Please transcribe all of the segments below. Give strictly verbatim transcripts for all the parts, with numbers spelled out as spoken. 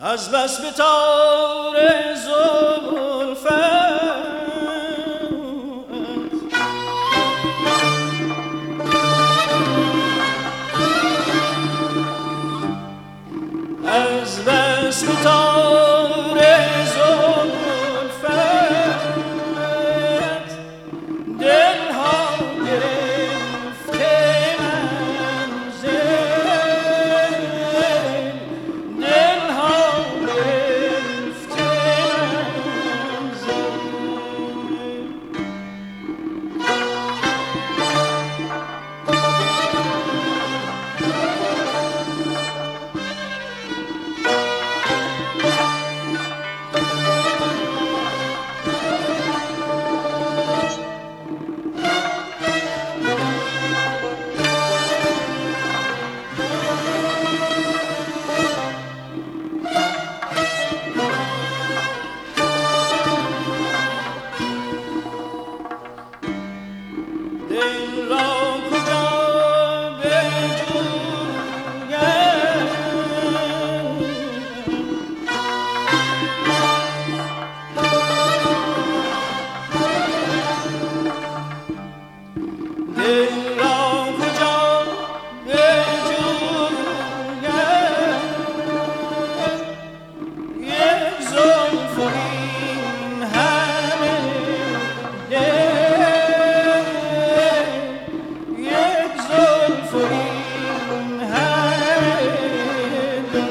از بس به تار زلفت از بس به تار زلفت دلها گرفته منزل دلها گرفته منزل دل را کجا بجویم دل را کجا بجویم یک زلف و این همه دل یک زلف و این همه دل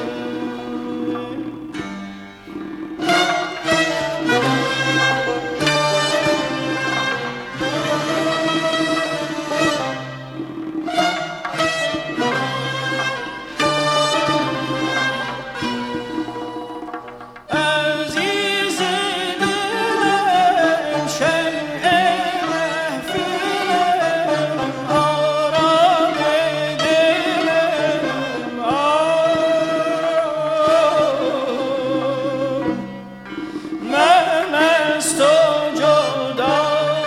عزیز دلم شمع محفلم آرام دلم آه من از تو جدا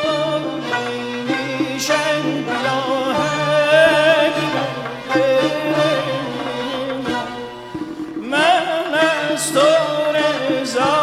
نمیشم پیراهن من از تو رضا